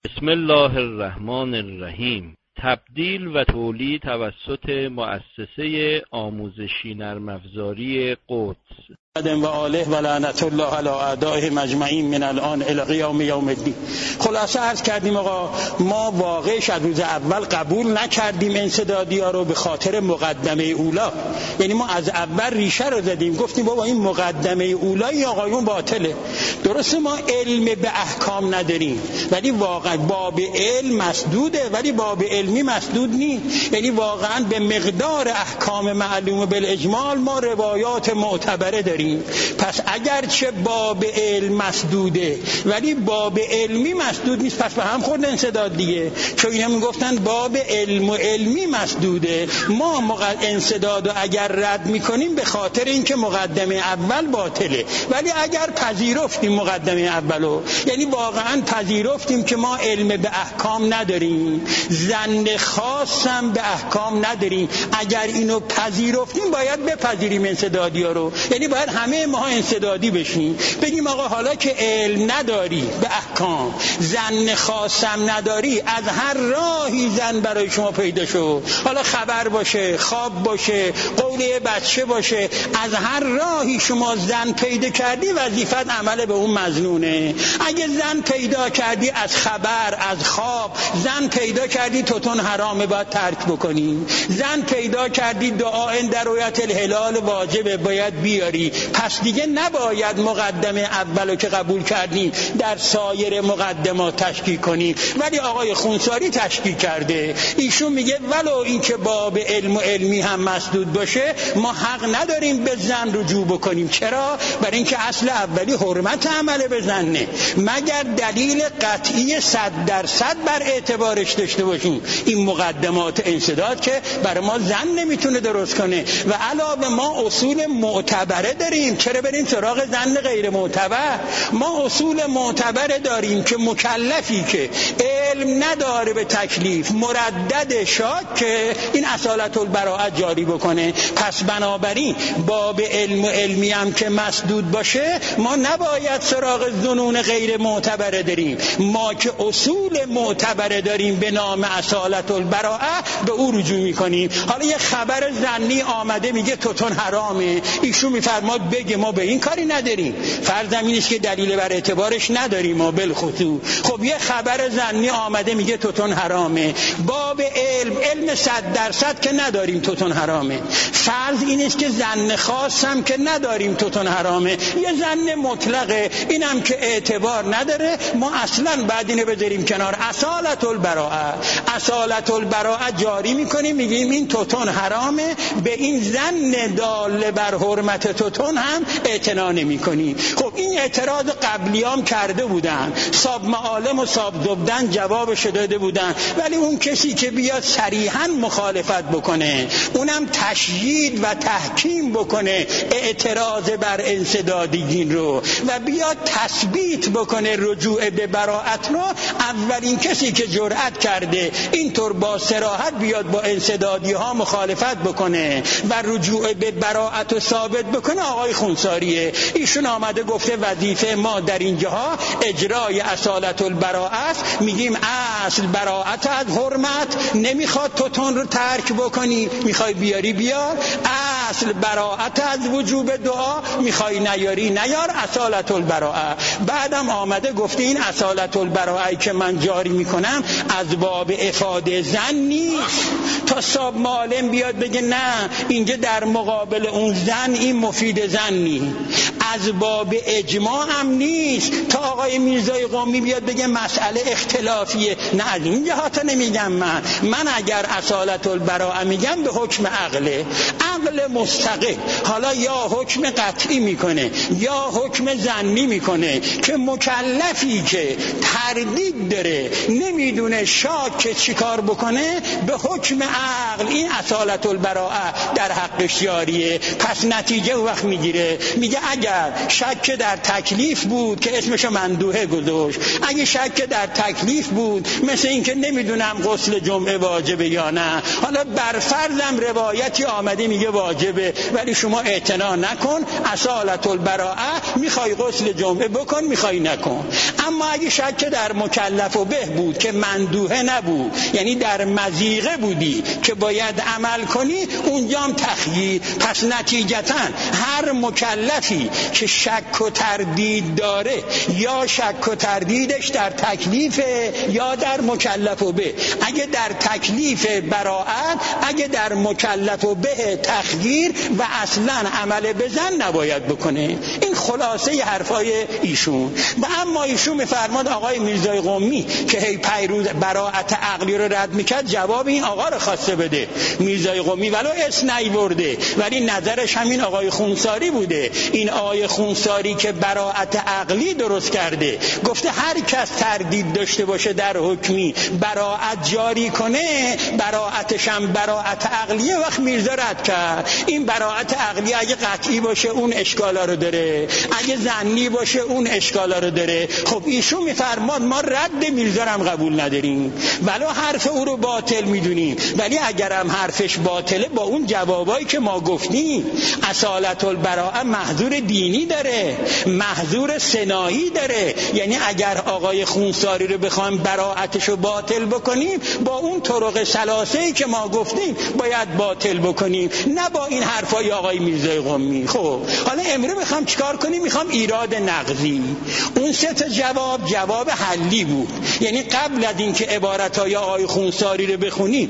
بسم الله الرحمن الرحیم. تبدیل و تولید توسط مؤسسه آموزشی نرم افزاری قدس و آله و لعنت الله علی اعدائهم اجمعین من الان الی قیام یوم الدین. خلاصه عرض کردیم آقا ما واقعش از روز اول قبول نکردیم انسدادی‌ها رو به خاطر مقدمه اولا. یعنی ما از اول ریشه رو زدیم، گفتیم بابا این مقدمه اولای آقایون باطله. درسته ما علم به احکام نداریم ولی واقعا باب علم مسدوده، ولی باب علمی مسدود نیست. یعنی واقعا به مقدار احکام معلومه بالاجمال ما روایات معتبره داریم. پس اگرچه باب علم مسدوده ولی باب علمی مسدود نیست، پس به هم خورد انسداد دیگه. چون اینا میگفتن باب علم و علمی مسدوده، ما انسداد رو اگر رد میکنیم به خاطر اینکه مقدمه اول باطله. ولی اگر پذیرفتیم مقدمه اولو، یعنی واقعا پذیرفتیم که ما علم به احکام نداریم، ظن خاصم به احکام نداریم، اگر اینو پذیرفتیم باید بپذیریم انسدادی ها رو. یعنی باید همه ما انسدادی بشیم، بگیم آقا حالا که علم نداری به احکام، ظن خاصم نداری، از هر راهی ظن برای شما پیدا شد، حالا خبر باشه، خواب باشه، قول بچه باشه، از هر راهی شما ظن پیدا کردی وظیفت عمل به اون مظنونه. اگه ظن پیدا کردی از خبر، از خواب ظن پیدا کردی توتون حرامه باید ترک بکنی، ظن پیدا کردی دعا در رؤیت الهلال واجبه باید بیاری، پس دیگه نباید مقدمه اولو که قبول کردیم در سایر مقدمات تشکیک کنیم. ولی آقای خونساری تشکیک کرده، ایشون میگه ولو اینکه باب علم و علمی هم مسدود باشه ما حق نداریم به ظن رجوع بکنیم. چرا؟ برای اینکه اصل اولی حرمت عمل به ظنه، مگر دلیل قطعی 100% بر اعتبارش داشته باشیم. این مقدمات انسداد که برای ما ظن نمیتونه درست کنه و علاوه ما اصول معتبره داریم. چرا بریم سراغ ظن غیر معتبر؟ ما اصول معتبر داریم که مکلفی که علم نداره به تکلیف مردد شاک که این اصالت البراءت جاری بکنه. پس بنابراین باب علم و علمی هم که مسدود باشه ما نباید سراغ ظنون غیر معتبره داریم. ما که اصول معتبره داریم به نام اصالت البراءت به او رجوع میکنیم. حالا یه خبر ظنی آمده میگه توتون حرامه، ایشون میفرماد بگه ما به این کاری نداریم، فرض این است که دلیل بر اعتبارش نداریم ما بالخصوص. خب یه خبر ظنی آمده میگه توتون حرامه، باب علم 100% که نداریم توتون حرامه، فرض این است که ظن خاص هم که نداریم توتون حرامه، یه ظن مطلقه اینم که اعتبار نداره، ما اصلا بعد اینو بذاریم کنار، اصالت البراءت جاری میکنیم، میگیم این توتون حرامه، به این ظن دال بر حرمت توتون هم اعتنا نمی‌کنیم. خب این اعتراض قبلیام کرده بودن، صاحب معالم و صاحب زبدن جوابش داده بودن، ولی اون کسی که بیاد صریحاً مخالفت بکنه، اونم تشدید و تحکیم بکنه اعتراض بر انسدادیین رو و بیاد تثبیت بکنه رجوع به براءت رو، اولین کسی که جرأت کرده اینطور با صراحت بیاد با انسدادی ها مخالفت بکنه و رجوع به براءت رو ثابت بکنه آقای خونساریه. ایشون آمده گفته وظیفه ما در اینجاها اجرای اصالت البراءت، میگیم اصل براءت از حرمت، نمیخواد توتون رو ترک بکنی، میخوای بیاری بیار، اصل براءت از وجوب دعا، میخوای نیاری نیار، اصالت البراءت. بعدم آمده گفته این اصالت البراءت که من جاری میکنم از باب افاده ظن نیست، تا صاحب معلم بیاد بگه نه اینجا در مقابل اون ظن این مفید ظنی، از باب اجماع هم نیست، تا آقای میرزای قمی بیاد بگه مسئله اختلافیه، نه از این جهات نمیگم من اگر اصالت البراءه میگم به حکم عقل مستقل، حالا یا حکم قطعی میکنه یا حکم ظنی میکنه که مکلفی که تردید داره نمیدونه شاک چیکار بکنه به حکم عقل این اصالت البراءه در حقش جاریه. پس نتیجه وقت میگیره، میگه اگر اگر شک در تکلیف بود که اسمشو مندوحه گذاشت، اگه شک در تکلیف بود مثل این که نمیدونم غسل جمعه واجبه یا نه، حالا برفرضم روایتی آمده میگه واجبه ولی شما اعتنا نکن، اصالت البراءه، میخوای غسل جمعه بکن میخوای نکن. اما اگه شک در مکلف و به بود که مندوحه نبود، یعنی در مضیقه بودی که باید عمل کنی، اونجا هم تخییر. پس نتیجتاً هر مکلفی که شک و تردید داره، یا شک و تردیدش در تکلیف یا در مکلف و به، اگه در تکلیف براءت، اگه در مکلف و به تخییر و اصلا عمل بزن نباید بکنه. این خلاصه حرفای ایشون. و اما ایشون میفرماد آقای میرزای قمی که هی پیروز براءت عقلی رو رد میکرد، جواب این آقا رو خواسته بده. میرزای قمی ولو اسم نیورده ولی نظرش همین آقای خونساری بوده. این آقای خونساری که براءت عقلی درست کرده، گفته هر کس تردید داشته باشه در حکمی براءت جاری کنه، براءتش هم براءت عقلیه. وقت میرزا رد کرد. این براءت عقلی اگه قطعی باشه اون اشکالا رو داره، اگه ظنی باشه اون اشکالا رو داره. خب ایشون میفرماد ما رد میرزا هم قبول نداریم، ولو حرف او رو باطل میدونیم، ولی اگرم حرفش باطله با اون جوابایی که ما گفتیم، اصالت البراءه محظور دینی داره، محظور سنایی داره. یعنی اگر آقای خونساری رو بخوایم براءتش رو باطل بکنیم، با اون طرق ثلاثه‌ای که ما گفتیم باید باطل بکنیم، نه با این حرفای آقای میرزای قمی. خب حالا امروز میخوام چیکار کنیم؟ میخوام ایراد نقضی. اون سه تا جواب حلی بود، یعنی قبل از اینکه عبارتای آقای خونساری رو بخونیم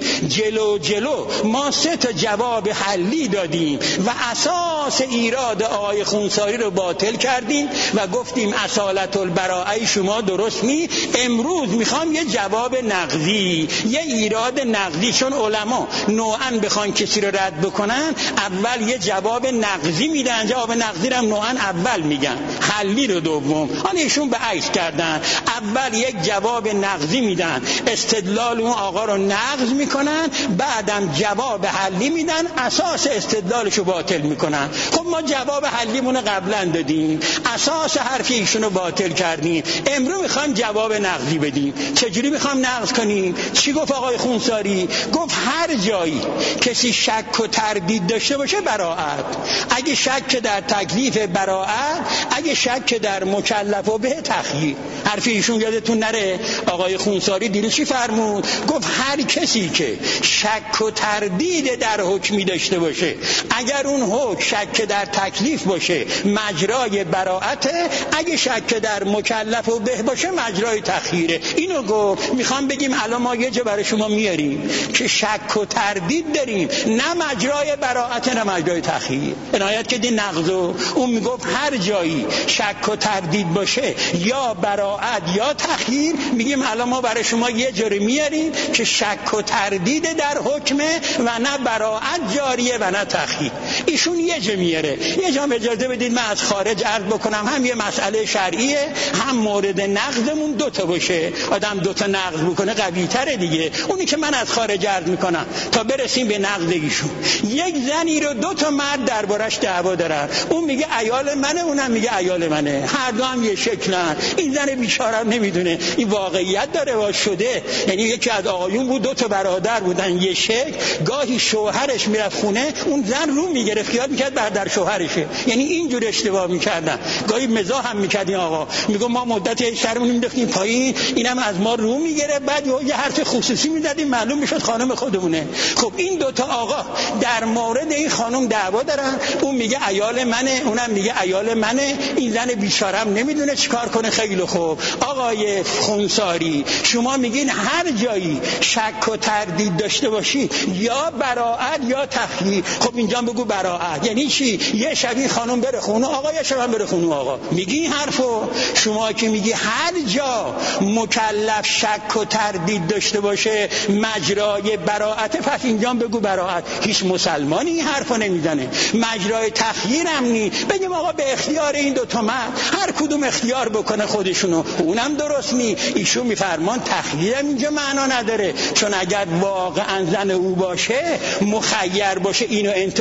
جلو ما سه تا جواب حلی دادیم و اساس ایراد آقای خونساری رو باطل کردیم و گفتیم اصالت البراءه شما درست نی. امروز میخوام یه جواب نقضی، یه ایراد نقضی، چون علما نوعاً بخوان کسی رو رد بکنن اول یه جواب نقضی میدن، جواب نقضی رو هم نوعاً اول میگن، حلی رو دوم. حالا ایشون به عکس کردن، اول یک جواب نقضی میدن، استدلال اون آقا رو نقض میکنن، بعدم جواب حلی میدن، اساس استدلالشو باطل میکنن. خب ما جواب حلیمون قبلا دادیم، اساس حرف ایشونو باطل کردیم، امروز میخوایم جواب نقضی بدیم. چجوری میخوام نقض کنیم؟ چی گفت آقای خونساری؟ گفت هر جایی کسی شک و تردید داشته باشه براءت، اگه شک در تکلیف براءت، اگه شک در مکلف و به تخییر. حرف ایشون یادتون نره آقای خونساری دیروز چی فرمود؟ گفت هر کسی که شک و تردید در حکمی داشته باشه، اگر اون حکم شک در تکلیف باشه مجرای براءته، اگه شک در مکلف و به باشه مجرای تخییره. اینو گفت. میخوام بگیم الان ما یه جا برای شما میاریم که شک و تردید داریم، نه مجرای براءته نه مجرای تخییر. عنایت کردین نقضو. اون میگفت هر جایی شک و تردید باشه یا براءت یا تخییر، میگیم الان ما برای شما یه جوری میاریم که شک و تردید در حکمه و نه براءت جاریه و نه تخییر. ایشون یه جا میاره. یه جا اجازه بدید من از خارج عرض بکنم، هم یه مسئله شرعیه هم مورد نقضمون دوتا باشه. آدم دوتا نقض بکنه قوی تره دیگه. اونی که من از خارج عرض میکنم تا برسیم به نقض ایشون. یک زنی رو دوتا مرد دربارش دعوا دارن، اون میگه عیال منه، اونم میگه عیال منه، هر دو هم یه شکلن. این زن بیچاره نمیدونه این واقعیت داره وا شده. یعنی یکی از آقایون بود، دوتا برادر بودن یه شکل، گاهی شوهرش میرفت خونه، اون زن رو میگرفت خیال میکرد برادر شوهرشه. یعنی اینجور اشتباه میکردن. گاهی مزاح هم میکرد این آقا، میگه ما مدت سرمون مینداختیم پایین، اینم از ما رو میگیره، بعد یه حرف خصوصی میدادیم معلوم میشد خانم خودمونه. خب این دوتا آقا در مورد این خانم دعوا دارن، اون میگه عیال منه، اونم میگه عیال منه. این زن بیچارم نمیدونه چیکار کنه. خیلی خوب آقای خونساری، شما میگین هر جایی شک و تردید داشته باشی یا براءت یا تخییر. خب اینجا بگو براءت. یعنی چی؟ یه شبی خانم بره خونه آقا، یه شب بره خونه آقا. میگی این حرفو؟ شما که میگی هر جا مکلف شک و تردید داشته باشه مجرای براءت، پس اینجا بگو براءت. هیچ مسلمانی این حرفو نمیزنه. مجرای تخییر هم نی. بگیم آقا به اختیار این دو تا مرد هر کدوم اختیار بکنه خودشونو، اونم درست نی. ایشون میفرمان تخییر اینجا معنا نداره، چون اگر واقعا زن او باشه مخیر باشه اینو انتخاب بکنه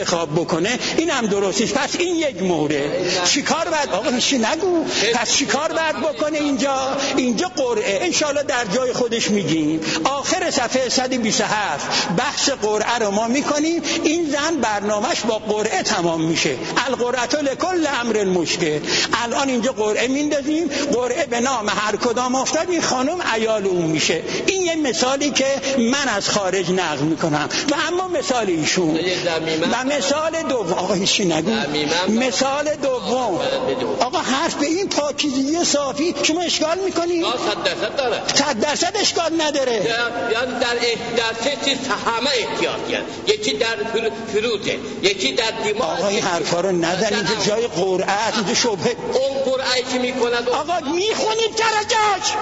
بکنه این هم درست نیست. پس این یک مورد. چیکار باید آقا هیچی نگو، پس چیکار باید بکنه اینجا قرعه انشالله در جای خودش میگیم. آخر صفحه 127 بحث قرعه رو ما میکنیم. این زن برنامهش با قرعه تمام میشه. القرعه لکل امر مشکل. الان اینجا قرعه میندازیم، قرعه به نام هر کدام افتاد این خانم عیال اون میشه. این یه مثالی که من از خارج نقل میکنم. و اما مثال ایشون و مثال دوم آقا هیچی نگو. مثال دوم آقا حرف به این پاکیزگی صافی شما اشکال میکنی؟ 100% اشکال نداره. یعنی در سه چیز همه احتیاط، یکی در فروده، یکی در دیمار. آقا این حرفا رو نزن، اینجا جای قرعه، اینجا شبهه. اون قرعه‌ای که میکند آقا میخونید درجاش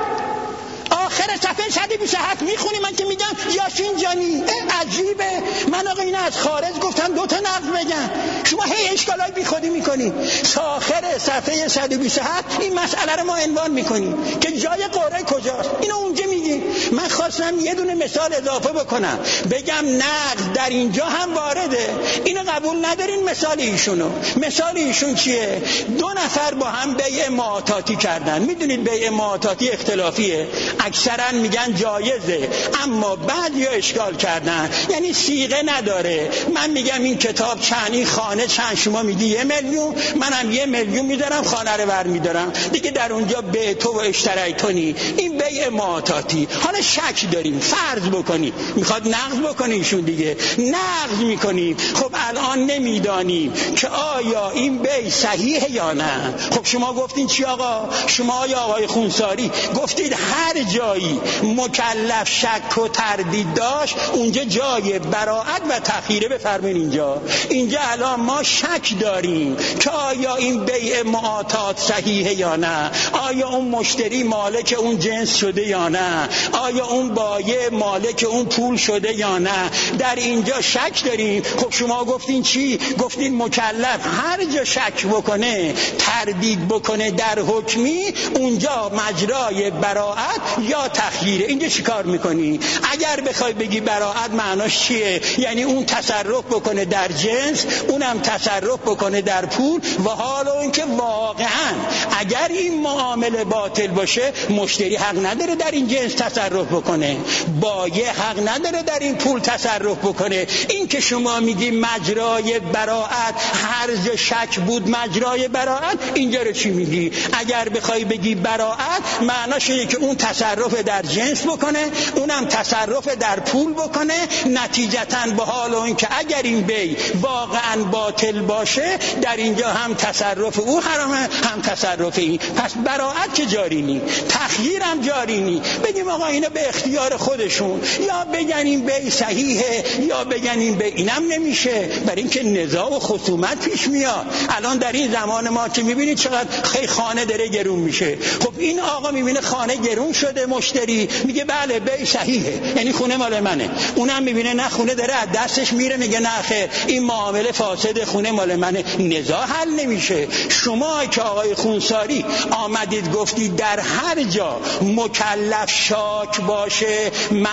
آخر صفحه 127 میخونی. من که میگم یاشین جانی عجیبه. من آقا اینا از خارج گفتم دو تا نقل بگم، شما هی اشکالای بی خودی میکنی. آخر صفحه 127 این مسئله رو ما عنوان میکنیم که جای قرعه کجاست. اینو اونجا میگیم. من خواستم یه دونه مثال اضافه بکنم بگم نقل در اینجا هم وارده. اینو قبول ندارین مثال ایشونو. مثال ایشون چیه؟ دو نفر با هم بیع معاطاتی کردن. میدونید بیع معاطاتی اختلافیه، اکثرا میگن جایزه، اما بعضیا اشکال کردن یعنی صیغه نداره. من میگم این کتاب چند، این خانه چند، شما میگی 1 میلیون، منم 1 میلیون میذارم خانه رو برمیدارم دیگه. در اونجا به تو و اشتریتونی، این بیع معاطاتی. حالا شک داریم، فرض بکنی میخواد نقض بکنی ایشون دیگه، نقض میکنیم. خب الان نمیدانیم که آیا این بیع صحیحه یا نه. خب شما گفتین چی آقا؟ شما یا آقای خونساری گفتید هر جایی مکلف شک و تردید داشت اونجا جای براءت و تخییره. بفرمایید اینجا الان ما شک داریم که آیا این بیع معاطات صحیحه یا نه، آیا اون مشتری مالک اون جنس شده یا نه، آیا اون بایع مالک اون پول شده یا نه. در اینجا شک داریم. خب شما گفتین چی؟ گفتین مکلف هر جا شک بکنه، تردید بکنه در حکمی، اونجا مجرای براءت یا تخییره. اینجا چی کار میکنی؟ اگر بخوای بگی براءت معناش چیه؟ یعنی اون تصرف بکنه در جنس، اونم تصرف بکنه در پول. و حالا اینکه واقعا اگر این معامله باطل باشه مشتری حق نداره در این جنس تصرف بکنه، بایع حق نداره در این پول تصرف بکنه. این که شما میگی مجرای براءت، هر جا شک بود مجرای براءت، اینجا رو چی میگی؟ اگر بخوای بگی براءت معناش اینه که اون تصرف در جنس بکنه، اونم تصرف در پول بکنه. نتیجتاً به حال اون که اگر این بیع واقعاً باطل باشه در اینجا هم تصرف او حرامه هم تصرف این. پس براءت که جاری نی، تخییر هم جاری نی. بگیم آقا اینا به اختیار خودشون، یا بگن این بیع صحیحه یا بگن این بیع. اینم نمیشه، برای اینکه نزاع و خصومت پیش میاد. الان در این زمان ما که میبینید چقدر خانه داره گرون میشه. خب این آقا میبینه خانه گرون شده، مشتری میگه بله بیع صحیحه یعنی خونه مال منه. اونم میبینه نه خونه داره از دستش میره، میگه نه خیر این معامله فاسد، خونه مال منه. نزاع حل نمیشه. شما که آقای خونساری آمدید گفتید در هر جا مکلف شاک باشه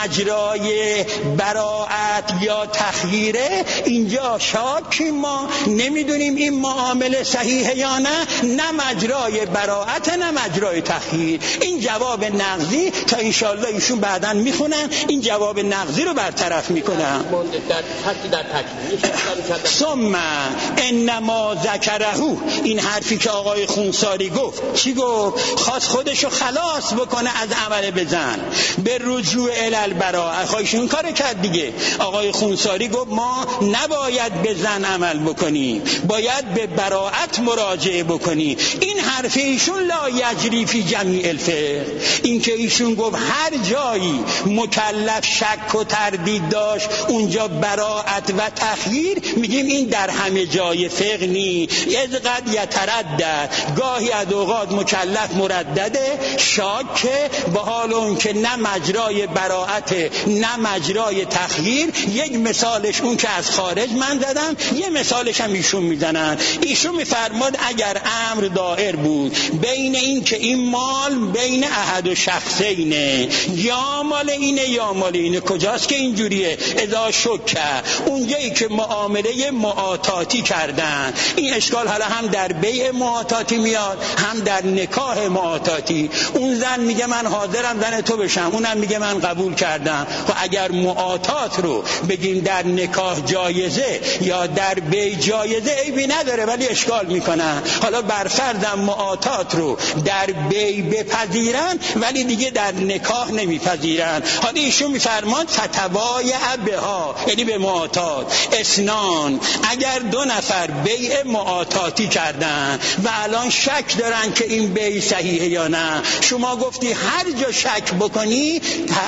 مجرای براءت یا تخییره، اینجا شاکی ما نمیدونیم این معامله صحیحه یا نه مجرای براءت نه مجرای تخییر. این جواب نقضی تا انشالله ایشون بعداً میخونن این جواب نقضی رو برطرف میکنن. ثم انما ذکرهو، این حرفی که آقای خونساری گفت چی گفت؟ خواست خودشو خلاص بکنه از عمل بزن به رجوع الالبراء. خواهیشون کار کرد دیگه. آقای خونساری گفت ما نباید به زن عمل بکنیم، باید به براءت مراجعه بکنیم. این حرف ایشون لا یجری فی جمیع الفقه. این که ایشون گفت هر جایی مکلف شک و تردید داشت اونجا براءت و تخییر، میگیم این در همه جای فقه نی. از قد یتردد، گاهی از اوقات مکلف مردده شاکه، به حال اون که نه مجرای براءت نه مجرای تخییر. یک مثالش اون که از خارج من زدم، یه مثالش هم ایشون میزنن. ایشون میفرماد اگر امر دائر بود بین این که این مال بین احد و شخصینه، یا مال اینه یا مال اینه، کجاست که اینجوریه؟ اذا شکه، اونجایی که معامله معاطاتی کردن. این اشکال حالا هم در بیع معاطاتی میاد هم در نکاح معاطاتی. اون زن میگه من حاضرم زن تو بشم، اونم میگه من قبول کردم. و اگر معاطات رو بگیم در نکاح جایزه یا در بیع جایزه عیبی نداره، ولی اشکال میکنن. حالا برفرضم معاطات رو در بیع بپذیرن ولی دیگه در نکاح نمیپذیرن. حالا ایشون میفرمان فتوایع بها، یعنی به معاطات. اسنان، اگر دو نفر بیع معاطاتی کردن و الان شک دارن که این بیع صحیحه یا نه، شما گفتی هر جا شک بکنی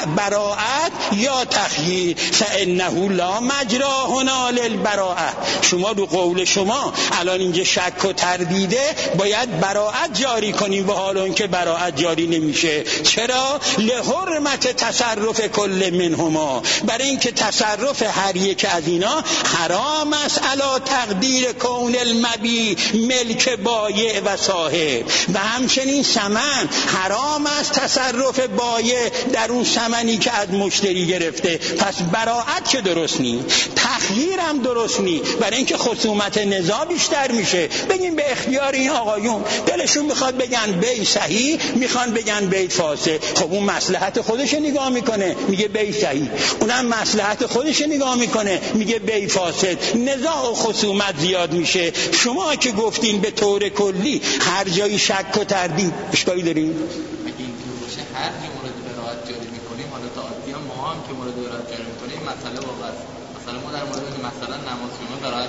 براءت یا تخییر، فانه لا مجرا هنا للبراءه. شما رو قول شما الان اینجا شک و تردیده، باید براءت جاری کنیم و حالا اینکه براءت جاری نمیشه. چرا؟ لحرمت تصرف کل منهما، برای اینکه تصرف هر یک از اینا حرام است. علی تقدیر کون المبی ملک بایع و صاحب. و همچنین ثمن حرام است تصرف بایع در اون ثمنی که از مشتری گرفته. پس براءت که درست نی، تخییر هم درست نی، برای اینکه خصومت نزاع بیشتر میشه. بگیم به اختیار این آقایون، دلشون میخواد بگن بیع صحیح، میخوان بگن بیع فاسد. خب اون مصلحت خودش نگاه میکنه میگه بیع صحیح، اونم مصلحت خودش نگاه میکنه میگه بیع فاسد. نزاع و خصومت زیاد میشه. شما که گفتین به طور کلی هر جایی شک و تردید، اشکالی دارین؟ اگه اینطور باشه هر جا مورد براءت جاری میکنیم، حالا تا عادی ما هم که مورد براءت جاری میکنیم مسئله واقعا است. مثلا ما در مورد مثلا نماز شما براءت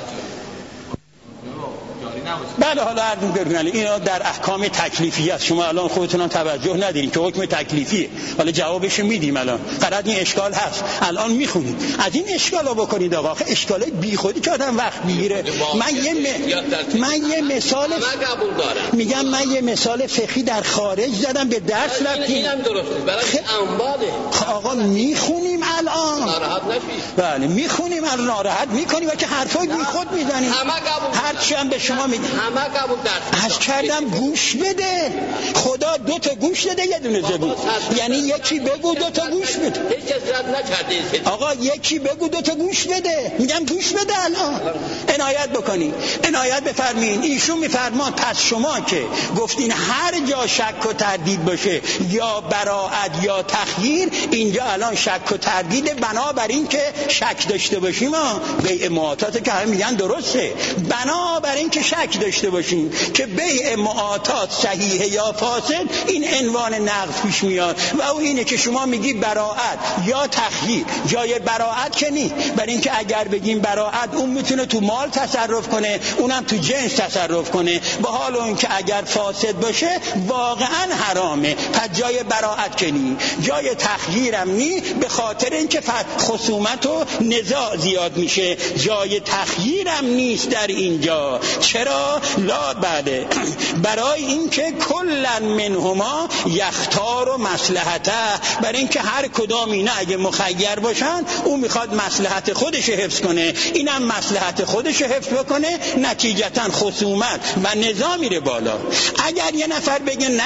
جاری نباشه. بله، حالا عرض می‌کنم اینا در احکام تکلیفی است. شما الان خودتون هم توجه ندارین که حکم تکلیفیه. حالا جوابش میدیم. الان فقط این اشکال هست، الان میخونید. از این اشکالا بکنید آقا. اشکالای بیخودی که آدم وقت میگیره. من یه مثال میگم، من یه مثال فقهی در خارج زدم به درس رفتیم. اینم درسته برای انباده. آقا میخونیم الان. ناراحت نشید. بله میخونیم الان، ناراحت میکنیم و که حرفای بیخود میزنیم. هر چی هم به شما میگم. همه قبول درس. از کردم گوش بده. خدا دو تا گوش بده یه دونه زبون. یعنی یکی بگو دو تا گوش بده. هیچ کس رد نکرده. آقا یکی بگو دو تا گوش بده. میگم گوش بده الان. عنایت بکنی. عنایت بفرمین. ایشون میفرمان پس شما که گفتین هر جا شک و تردید باشه یا براءت یا تخییر، اینجا الان شک و تردید بنابراین که شک داشته باشیم. بیع معاطات که همه میگن درسته. بنابراین که شک داشته باشیم که بیع معاطات صحیحه یا فاسد، این عنوان نقض پیش میاد و او اینه که شما میگی براءت یا تخییر. جای براءت که نی، برای اینکه اگر بگیم براءت اون میتونه تو مال تصرف کنه، اونم تو جنس تصرف کنه، با حال اون که اگر فاسد باشه واقعا حرامه. پس جای براءت که نی، جای تخییرم نی، به خاطر اینکه خصومت و نزاع زیاد میشه. جای تخییرم نیست در اینجا. چرا؟ لا بله، برای اینکه کلن منهما یختار و مصلحته، برای اینکه هر کدام اینا اگه مخیر باشن اون میخواد مصلحت خودش حفظ کنه، اینم مصلحت خودش حفظ بکنه، نتیجتا خصومت و نزاع میره بالا. اگر یه نفر بگه نه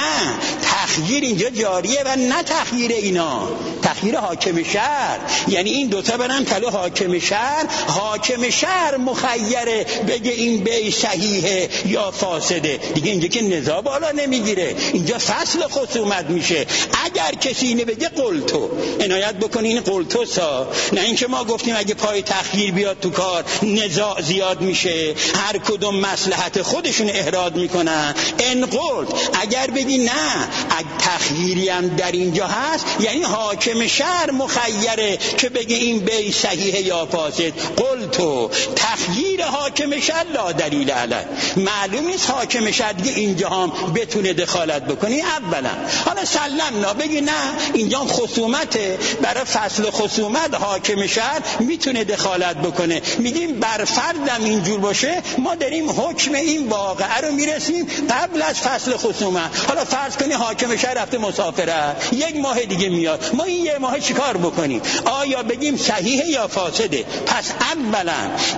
تخییر اینجا جاریه و نه تخییر اینا، تخییر حاکم شهر، یعنی این دوتا برن پلو حاکم شهر، حاکم شهر مخیره بگه این بیع صحیحه یا فاسده، دیگه اینجا که نزاع بالا نمیگیره، اینجا فصل خصومت میشه. اگر کسی اینه بگه قلتو، عنایت بکنین قلتوسا، نه اینکه ما گفتیم اگه پای تخییر بیاد تو کار نزاع زیاد میشه، هر کدوم مصلحت خودشون احراز میکنن. ان قلت، اگر بگی نه تخییری هم در اینجا هست، یعنی حاکم شهر مخیره که بگه این بیع صحیح یا فاسد. قلتو تخییر حاکم شد لا دلیل علیه. معلوم نیست حاکم شد دیگه اینجا هم بتونه دخالت بکنی. اولا حالا سلمنا بگی نه اینجا خصومته، برای فصل خصومت حاکم شد میتونه دخالت بکنه. میگیم بر فردم اینجور باشه ما داریم حکم این واقعه رو میرسیم قبل از فصل خصومت. حالا فرض کنی حاکم شهر رفته مسافره، 1 ماه دیگه میاد، ما این 1 ماه چیکار بکنیم؟ آیا بگیم صحیحه یا فاسده؟ پس اولا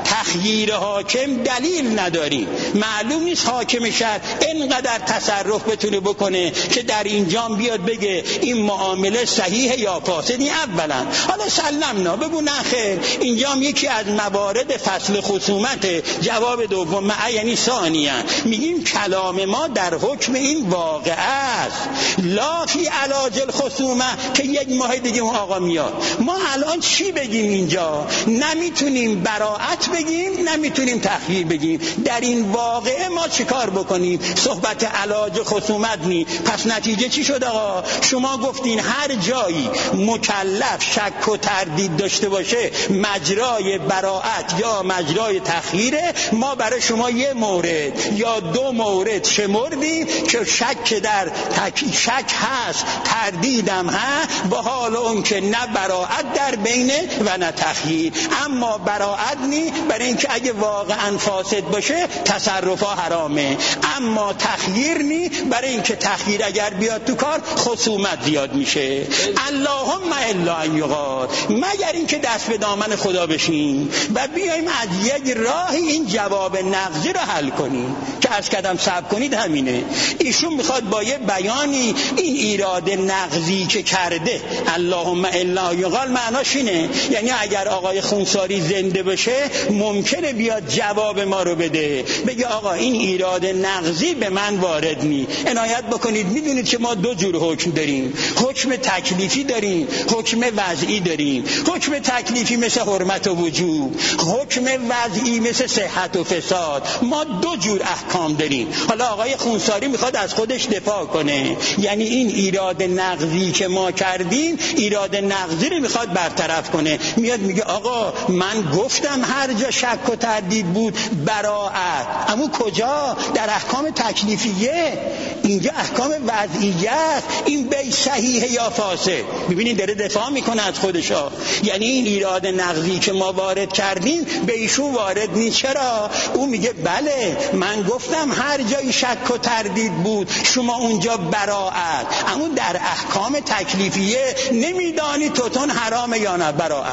تخییر حاکم دلیل نداریم، معلوم نیست حاکم شهر اینقدر تصرف بتونه بکنه که در اینجا بیاد بگه این معامله صحیحه یا فاسدی. اولا حالا سلمنا بگو نه خیر اینجا هم یکی از موارد فصل خصومت. جواب دوم یعنی ثانیا میگیم کلام ما در حکم این واقعه است، لا فی علاج الخصومه که 1 ماه دیگه اون آقا میاد. ما الان چی بگیم اینجا؟ نمیتونیم براءت بگیم، نمیتونیم تخییر بگیم. در این واقعه ما چیکار بکنیم؟ صحبت علاج خصومت نی. پس نتیجه چی شد آقا؟ شما گفتین هر جایی مکلف شک و تردید داشته باشه مجرای براءت یا مجرای تخییره. ما برای شما 1 مورد یا 2 مورد شمردیم که شک در شک هست، تردیدم هست، با حال اون که نه براءت در بینه و نه تخییر. اما براءت نی برای اینکه اگه واقعا فاسد باشه تصرفا حرامه، اما تخییر نی برای اینکه تخییر اگر بیاد تو کار خصومت زیاد میشه. اللهم الا ان یقال، مگر اینکه دست به دامن خدا بشیم و بیایم از یک راهی این جواب نقضی رو حل کنیم که از قدم صبر کنید. همینه ایشون میخواد با یه بیانی این ایراد نقضی که کرده اللهم الا یقال معناش اینه، یعنی اگر آقای خونساری زنده باشه ممکنه بیاد جواب ما رو بده، بگه آقا این ایراد نقضی به من وارد نی. عنایت بکنید میدونید که ما 2 جور حکم داریم، حکم تکلیفی داریم، حکم وضعی داریم. حکم تکلیفی مثل حرمت و وجوب، حکم وضعی مثل صحت و فساد. ما 2 جور احکام داریم. حالا آقای خونساری میخواد از خودش دفاع کنه، یعنی این ایراد نقضی که ما کردیم ایراد نقضی رو میخواد برطرف کنه. میاد میگه آقا من گفتم هر جا شک و تردید بود براءت، اما کجا؟ در احکام تکلیفیه، اینجا احکام وضعیه است. این بیع صحیحه یا فاسد؟ ببینید داره دفاع میکنه از خودشا، یعنی این ایراد نقضی که ما وارد کردیم به ایشون وارد نیست. چرا؟ اون میگه بله من گفتم هر جایی شک و تردید بود شما اونجا براءت، اما در احکام تکلیفیه نمیدانی توتون حرام یا نه براءت،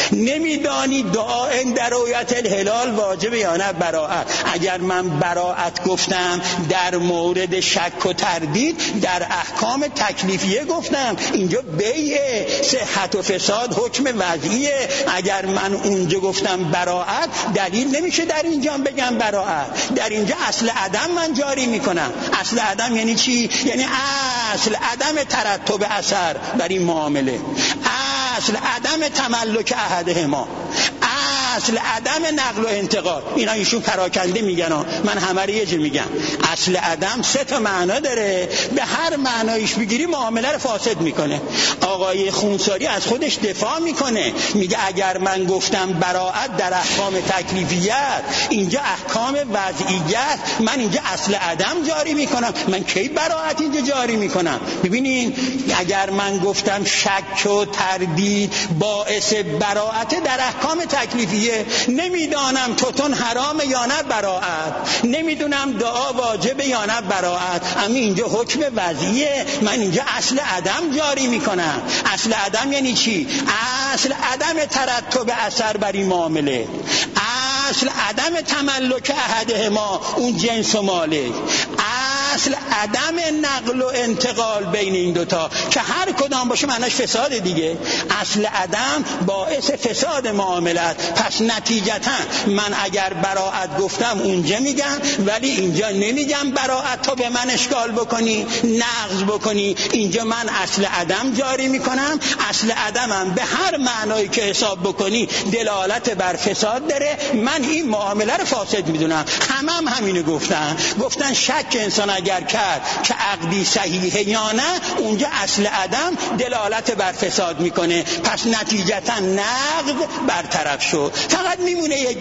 نمیدانی دعا در رؤیت الهلال واجب یا نه براءت. اگر من براءت گفتم در مورد شک و تردید در احکام تکلیفیه گفتم، اینجا بیع صحت و فساد حکم وضعیه. اگر من اونجا گفتم براءت دلیل نمیشه در اینجا بگم براءت، در اینجا اصل عدم من جاری میکنم. اصل عدم یعنی چی؟ یعنی اصل عدم ترتب اثر بر این معامله، اصل عدم تملک احدهما، اصل عدم نقل و انتقال. اینا ایشون پراکنده میگن، من همه رو یه جا میگم. اصل عدم 3 تا معنا داره، به هر معنایش بگیری معامله رو فاسد میکنه. آقای خونساری از خودش دفاع میکنه، میگه اگر من گفتم براءت در احکام تکلیفیت اینجا احکام وضعیت، من اینجا اصل عدم جاری میکنم. من کی براءت اینجا جاری میکنم؟ ببینین اگر من گفتم شک و تردید باعث براءت در احکام تکلیفیه، نمیدانم توتون حرام یا نه براءت، نمیدونم دعا واجب یا نه براءت، اما اینجا حکم وضعیه، من اینجا اصل عدم جاری میکنم. اصل عدم یعنی چی؟ اصل عدم ترتب اثر بر این معامله، اصل عدم تملک احدهما اون جنس و مالک، اصل عدم نقل و انتقال بین این دوتا که هر کدام باشه معناش فساد دیگه. اصل عدم باعث فساد معامله است. پس نتیجتا من اگر براءت گفتم اونجا میگم، ولی اینجا نمیگم براءت تا به من اشکال بکنی نقض بکنی. اینجا من اصل عدم جاری میکنم. اصل عدمم به هر معنایی که حساب بکنی دلالت بر فساد داره، من این معامله رو فاسد میدونم. همینو گفتن شک انسان اگر اگر کرد که عقدی صحیحه یا نه، اونجا اصل عدم دلالت بر فساد میکنه، پس نتیجتا نقض برطرف شد. فقط میمونه یک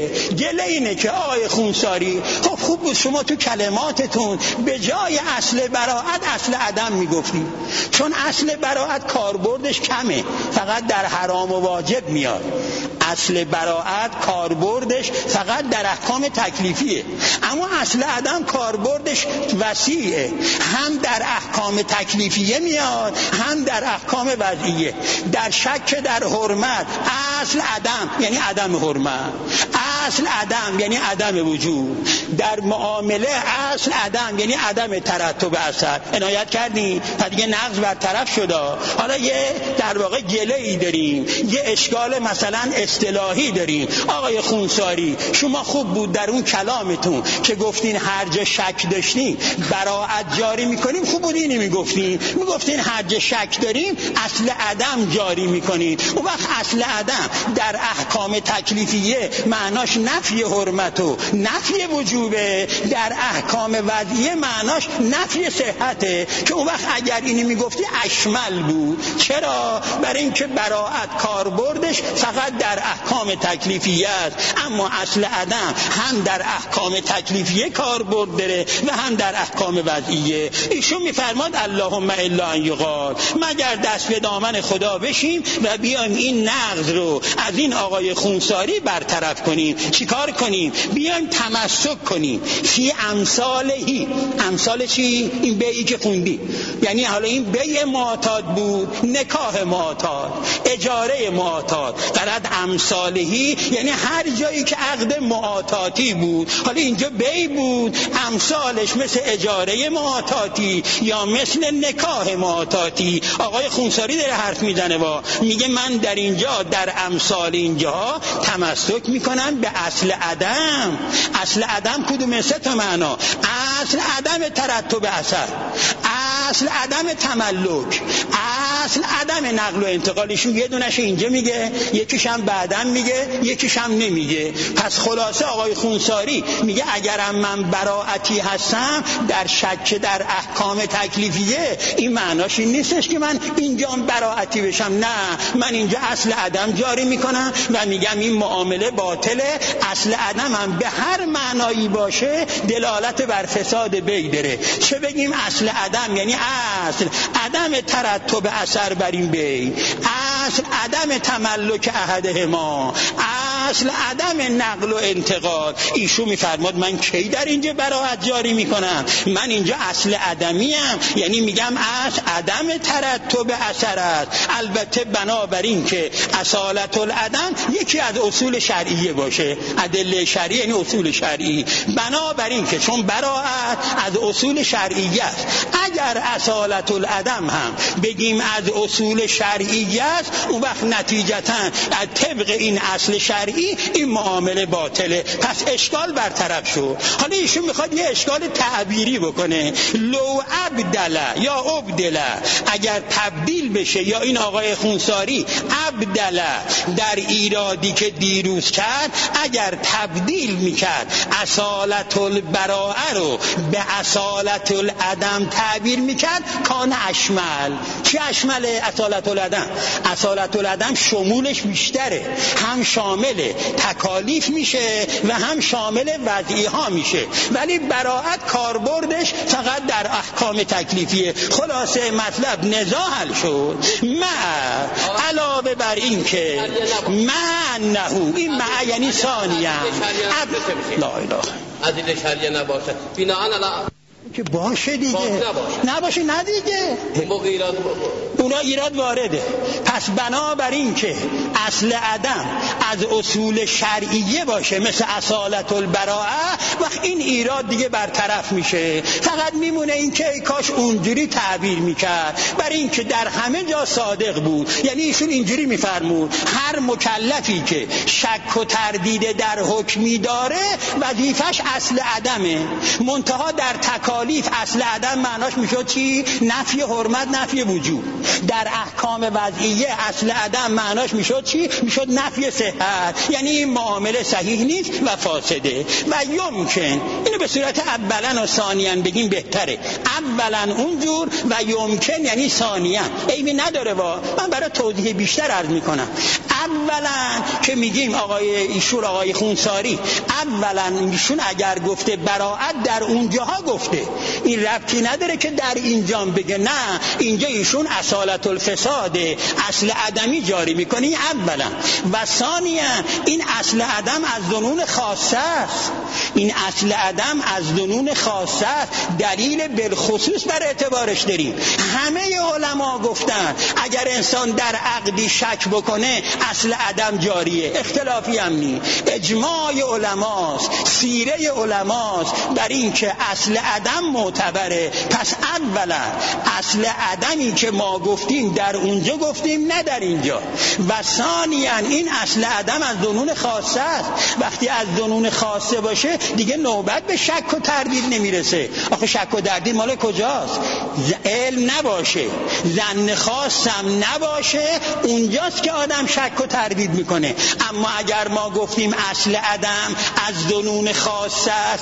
گله اینه که آقای خونساری خب خوب بود شما تو کلماتتون به جای اصل براءت اصل عدم میگفتید، چون اصل براءت کاربردش کمه، فقط در حرام و واجب میاد. اصل براءت کاربردش فقط در احکام تکلیفیه، اما اصل عدم کاربردش وسیعه، هم در احکام تکلیفیه میاد هم در احکام وضعیه. در شک در حرمت اصل عدم یعنی عدم حرمت، اصل عدم یعنی عدم وجود. در معامله اصل عدم یعنی عدم ترتب اثر. عنایت کردین؟ پس دیگه نقض برطرف شده. حالا یه در واقع گله‌ای داریم، یه اشکال مثلا اصطلاحی داریم. آقای خونساری شما خوب بود در اون کلامتون که گفتین هر جا شک داشتین براءت جاری میکنیم، خوب بود اینی میگفتین هر جا شک داریم اصل عدم جاری میکنین. اون وقت اصل عدم در احکام تکلیفیه معناش نفی حرمت و نفی وجوبه، در احکام وضعیه معناش نفی صحته، که اون وقت اگر اینی میگفتی اشمل بود. چرا؟ برای اینکه براءت کاربردش فقط در احکام تکلیفیه است، اما اصل عدم هم در احکام تکلیفیه کاربرد داره و هم در احکام وضعیه. ایشون میفرماد اللهم الا ان یقال، مگر دست به دامن خدا بشیم و بیایم این نقض رو از این آقای خونساری برطرف کنیم. چیکار کنیم؟ بیایم تمسک کنیم فی امثالهی. امثال چی؟ این بیعی که خوندی، یعنی حالا این بیع معتاد بود، نکاح معتاد، اجاره معتاد، قرد امثالهی یعنی هر جایی که عقد معتادی بود. حالا اینجا بیع بود، امثالش مثل اجاره معتادی یا مثل نکاح معتادی. آقای خونساری داره حرف میزنه میگه من در اینجا در امثال اینجا تمسک میکنم به اصل عدم. اصل عدم کدومه؟ سه تا معنا: اصل عدم ترتب اثر، اصل عدم تملک، اصل عدم نقل و انتقالشون. یه دونش اینجا میگه، یکیش هم بعداً میگه، یکیش هم نمیگه. پس خلاصه آقای خونساری میگه اگرم من براءتی هستم در شک در احکام تکلیفیه، این معناش این نیستش که من اینجا براءتی بشم، نه، من اینجا اصل عدم جاری میکنم و میگم این معامله باطله. اصل عدم هم به هر معنایی باشه دلالت بر فساد بیع داره. چه بگیم اصل عدم؟ یعنی اصل عدم ترتب اثر بر این بیع، اصل عدم تملک احدهما، اصل عدم نقل و انتقال. ایشون میفرماد من کی در اینجا براءت جاری میکنم؟ من اینجا اصل عدمیم، یعنی میگم اصل عدم ترتب اثر است. البته بنابراین که اصالت العدم یکی از اصول شرعیه باشه، ادله شرعی یعنی اصول شرعی. بنابراین که چون براءت از اصول شرعیه است، اگر اصالت العدم هم بگیم از اصول شرعیه است، اون وقت نتیجتا از طبق این اصل شرعی این معامله باطله. پس اشکال برطرف شد. حالا ایشون میخواد یه اشکال تعبیری بکنه. لو ابدل یا ابدل، اگر تبدیل بشه، یا این آقای خونساری ابدل در ایرادی که دیروز کرد، اگر تبدیل میکرد اصالت البراءه رو به اصالت العدم تعبیر میکرد، کان اشمل. چی اشمله اصالت العدم؟ اصالت العدم شمولش بیشتره، هم شامل تکالیف میشه و هم شامل وضعی ها میشه، ولی براءت کاربردش فقط در احکام تکلیفیه. خلاصه مطلب نزاع حل شد. علاوه بر این که نهو، این یعنی ثانیه لا اله عدل شرعی نباشه، بناهن که باشه دیگه، نباشه نه دیگه، اونا ایراد وارده. پس بنابراین که اصل عدم از اصول شرعیه باشه مثل اصالت البراءه، وقت این ایراد دیگه برطرف میشه. فقط میمونه این که ای کاش اونجوری تعبیر میکرد، برای این که در همه جا صادق بود. یعنی ایشون اینجوری میفرمود هر مکلفی که شک و تردید در حکمی داره وظیفش اصل عدمه، منتها در تکالیف اصل عدم معناش میشد چی؟ نفی حرمت، نفی وجود. در احکام وضعیه اصل عدم معناش میشد چی؟ میشد نفی صحت، یعنی این معامله صحیح نیست و فاسده. و یمکن، اینو به صورت اولا و ثانیا بگیم بهتره، اولا اونجور و یمکن یعنی ثانیا، عیبی نداره. من برای توضیح بیشتر عرض میکنم. اولا که میگیم آقای خونساری، اولا ایشون اگر گفته براءت در اونجاها گفته، این ربطی نداره که در اینجا بگه نه اینجا ایشون اصالت الفساد اصل عدمی جاری میکنه. اولا و ثانیا این اصل عدم از ظنون خاصه است، این اصل عدم از ظنون خاصه است، دلیل بالخصوص بر اعتبارش داریم. همه علما گفتن اگر انسان در عقدی شک بکنه اصل عدم جاریه، اختلافی هم نی، اجماع علماست، سیره علماست بر این که اصل عدم معتبره. پس اولا اصل عدمی که ما گفتیم در اونجا گفتیم نه در اینجا. و ثانیا این اصل عدم از ظنون خاصه است، وقتی از ظنون خاصه باشه دیگه نوبت به شک و تردید نمیرسه. آخه شک و تردید مال کجاست؟ علم نباشه، ظن خاصم نباشه، اونجاست که آدم شک و تردید میکنه. اما اگر ما گفتیم اصل عدم از ظنون خاصه است،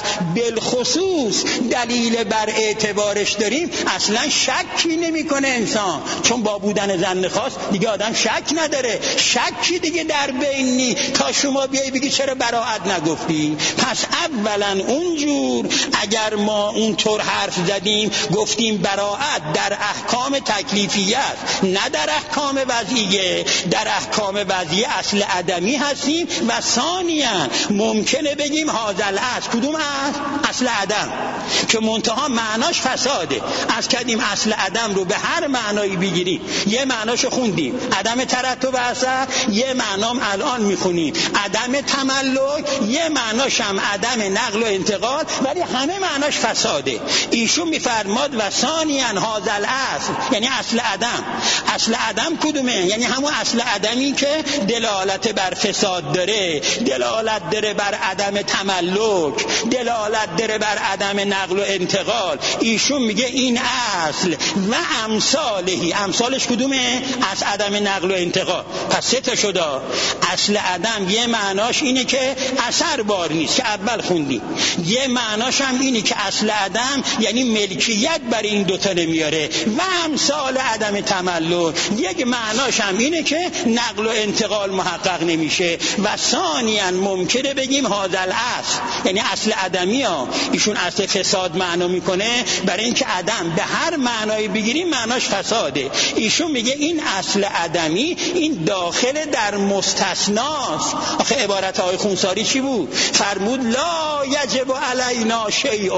بالخصوص دلیل بر اعتبارش داریم، اصلا شکی نمیکنه انسان، چون با بودن ظن خاص دیگه آدم شک نداره، شکی دیگه در بین نی تا شما بیایی بگی چرا براءت نگفتی. پس اولا اونجور اگر ما اونطور حرف زدیم گفتیم براءت در احکام تکلیفیه است نه در احکام وضعیه، در احکام وضعیه اصل عدمی هستیم. و ثانیا ممکنه بگیم هذا الاصل، کدوم اصل عدم که منتها معناش فساده. از کردیم اصل عدم رو به هر معنایی بگیریم، یه معناشو خوندیم عدم ترتب اثر، یه معنام الان میخونیم عدم تملک، یه معناش هم عدم نقل و انتقال، ولی همه معناش فساده. ایشون میفرماد و ثانیا هذا الاصل یعنی اصل عدم. اصل عدم کدومه؟ یعنی همون اصل عدمی که دلالت بر فساد داره، دلالت داره بر عدم تملک، دلالت داره بر عدم نقل و انتقال. ایشون میگه این اصل و امثالهی، امثالش کدومه؟ از عدم نقل و انتقال. پس سه تا شده. اصل عدم یه معناش اینه که اثر بار نیست که اول خوندیم، یه معناش هم اینه که اصل عدم یعنی ملکیت بر این دوتا نمیاره، و امثال عدم تملک یک معناش هم اینه که نقل و انتقال محقق نمیشه. و ثانیا ممکنه بگیم هذا الاصل یعنی اصل عدمی ها، ایشون اصل فساد معنا میکنه برای اینکه عدم به هر معنایی بگیریم معناش فساده. ایشون میگه این اصل عدمی این داخل در مستثناست. آخه عبارت های خونساری چی بود؟ فرمود لا یجب علینا شیء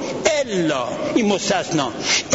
الا، این مستثنا،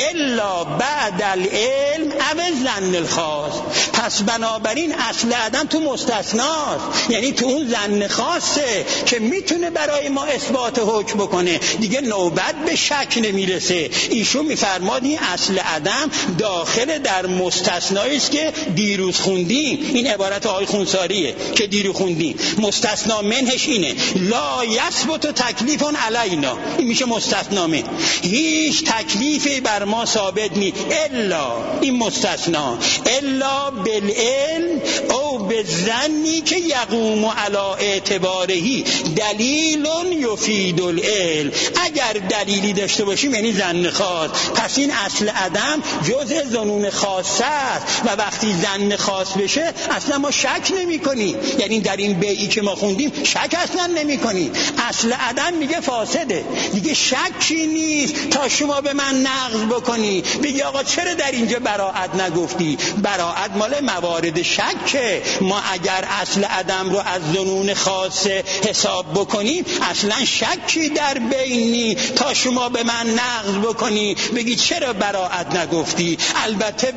الا بعد العلم او ظن الخاص. پس بنابراین اصل عدم تو مستثناست، یعنی تو اون ظن خاصه که میتونه برای ما اثبات حکم بکنه، دیگه نوبت به شک نمیرسه. ایشون میفرماد این اصل عدم داخل در مستثنایی است که دیروز خوندیم. این عبارت آقای خونساریه که دیروز خوندیم. مستثنا منهش اینه لا یثبت تکلیف علینا، این میشه مستثنا من، هیچ تکلیفی بر ما ثابت نی الا، این مستثنا، الا بالعلم او بالظنی که یقوم علی اعتبارهی دلیل یفید العلم. اگر دلیلی داشته باشیم یعنی ظن خاص، پس این اصل عدم جزء ظنون خاصه است و وقتی ظن خاص بشه اصلا ما شک نمی کنیم، یعنی در این بیعی که ما خوندیم شک اصلا نمی کنیم. اصل عدم میگه فاسده، دیگه شکی نیست تا شما به من نقض بکنی بگی آقا چرا در اینجا براءت نگفتی. براءت مال موارد شکه. ما اگر اصل عدم رو از ظنون خاصه حساب بکنیم اصلا شکی در بینی تا شما به من نقض بکنی بگی چرا براءت نگفتی. البته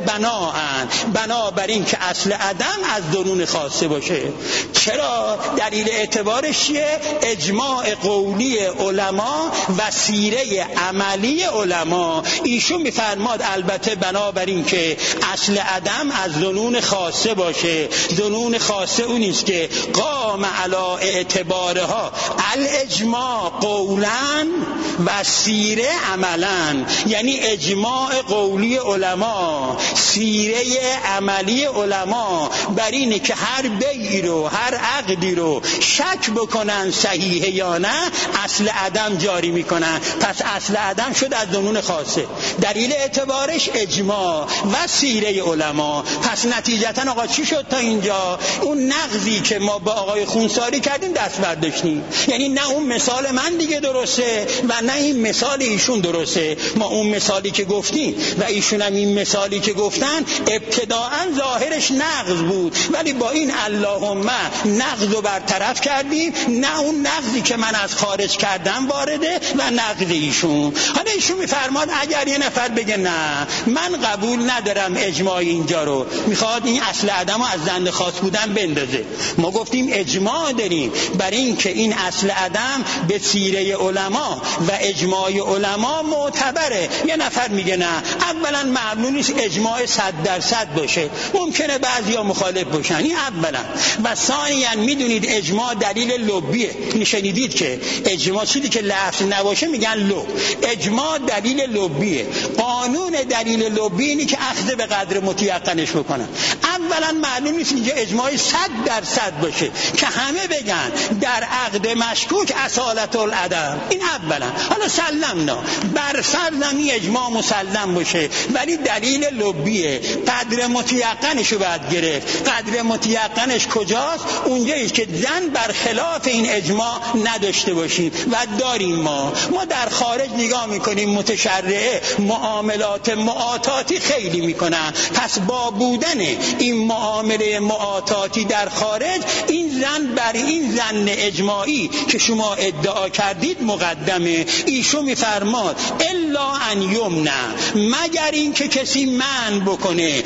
بنابر این که اصل عدم از ظنون خاصه باشه. چرا؟ دلیل اعتبارش چیه؟ اجماع قولی علما و سیره عملی علما. ایشون میفرماد البته بنابر این که اصل عدم از ظنون خاصه باشه. ظنون نون خاصه اونیست که قام علی اعتبارها الاجماع قولا و سیره عملا، یعنی اجماع قولی علما، سیره عملی علما بر اینه که هر بیعی رو، هر عقدی رو شک بکنن صحیحه یا نه اصل عدم جاری میکنن. پس اصل عدم شد از نون خاصه، دلیل اعتبارش اجماع و سیره علما. پس نتیجتا آقا چی شد تا اینجا؟ اون نقضی که ما با آقای خونساری کردیم دست برداشتیم، یعنی نه اون مثال من دیگه درسته و نه این مثال ایشون درسته. ما اون مثالی که گفتیم و ایشون هم این مثالی که گفتن ابتداء ظاهرش نقض بود، ولی با این اللهم نقض رو برطرف کردیم، نه اون نقضی که من از خارج کردم وارده و نقض ایشون. حالا ایشون میفرماد اگر یه نفر بگه نه من قبول ندارم اجماع اینجا رو، میخواد این اصل عدم رو از زند خاص بودن بندازه. ما گفتیم اجماع داریم برای این که این اصل عدم به سیره علما و اجماع علما معتبره. یه نفر میگه نه، اولا معلوم نیست اجماع 100% باشه، ممکنه بعضیا مخالف باشن، این اولا. و ثانیا میدونید اجماع دلیل لبیه، شنیدید که اجماع چیزی که لفظ نباشه میگن لب، اجماع دلیل لبیه. قانون دلیل لبی اینی که اخذ به قدر متیقنش بکنن. اولا معلوم نیست اینجا اجماع 100% باشه که همه بگن در عقد مشکوک اصالت العدم، این اولا. حالا سلمنا بر فرض این اجماع مسلم باشه ولی دلیل لبیه، قدر متیقنش رو باید گرفت. قدر متیقنش کجاست؟ اونجاییست که زن بر خلاف این اجماع نداشته باشیم و داریم. ما در خارج نگاه میکنیم متشرعه معاملات معاطاتی خیلی میکنن، پس با بودن این معامله معاطاتی در خارج این زن بر این زن اجماعی که شما ادعا کردید مقدمه. ایشون میفرماد الا ان یمنع، مگر این که کسی منع بکنه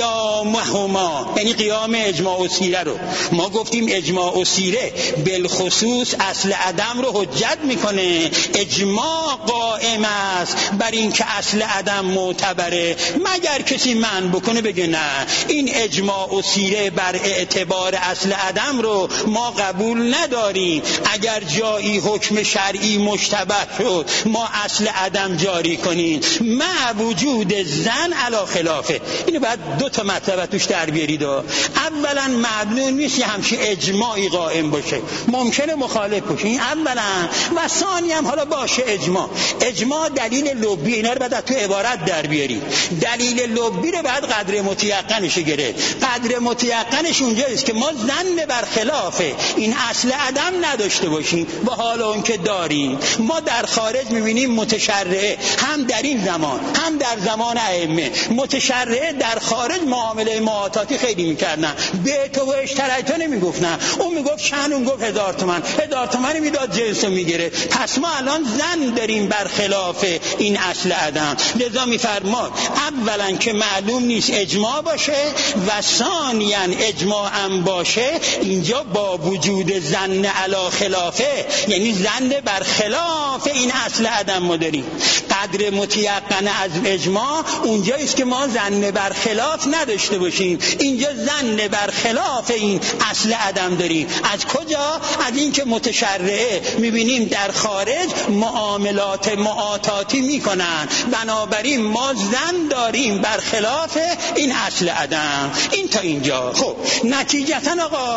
قیامهما، یعنی قیام اجماع و سیره رو. ما گفتیم اجماع و سیره بالخصوص اصل عدم رو حجت میکنه، اجماع قائم است بر این که اصل عدم معتبره، مگر کسی منع بکنه بگه نه این اجماع و سیره بر اعتبار اصل عدم رو ما قبول نداریم، اگر جایی حکم شرعی مشتبه شد ما اصل عدم جاری کنیم مع وجود زن علی خلافه. اینو بعد دو تا مطلب توش در بیارید. اولا معلوم نیست یه همچین اجماعی قائم باشه، ممکنه مخالف باشه، این اولا. و ثانیا حالا باشه اجماع دلیل لبی، اینا رو بعد تو عبارت در بیارید. دلیل لبی رو بعد قدر متیقنش گرفت. قدر متیقنش اونجاییست که ما ظن بر خلاف این اصل عدم نداشته باشیم و حالا اون که داریم. ما در خارج میبینیم متشرعه هم در این زمان هم در زمان ائمه، متشرعه در خارج معامله معاطاتی خیلی میکردن، به تو و اشترایتو نمیگفتن، اون میگفت چند، اون گفت 1000 تومان، 1000 تومانی میداد جنسو میگیره. پس ما الان زن داریم بر خلاف این اصل عدم. لذا میفرماد اولا که معلوم نیست اجماع باشه و ثانیا اجماع هم باشه اینجا با وجود زن علی خلافه، یعنی زن بر خلاف این اصل عدم ما داریم. قدر متیقن از اجماع اونجاییست که ما زن بر خلاف نداشته باشیم، اینجا زن بر خلاف این اصل عدم داریم. از کجا؟ از این که متشرعه میبینیم در خارج معاملات معاطاتی میکنن، بنابراین ما زن داریم بر خلاف این اصل عدم. این تا اینجا. خب نتیجتا آقا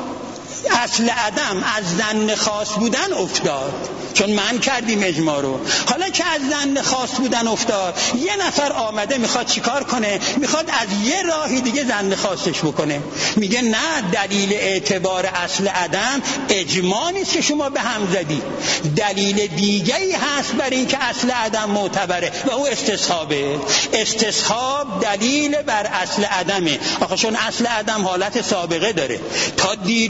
اصل عدم از ظن خاص بودن افتاد، چون من کردیم اجماع رو. حالا که از ظن خاص بودن افتاد، یه نفر آمده میخواد چیکار کنه؟ میخواد از یه راهی دیگه ظن خاصش بکنه. میگه نه، دلیل اعتبار اصل عدم اجماع نیست که شما به هم زدی، دلیل دیگه‌ای هست بر این که اصل عدم معتبره و او استصحابه. استصحاب دلیل بر اصل عدمه. آخه چون اصل عدم حالت سابقه داره، تا دیروز ما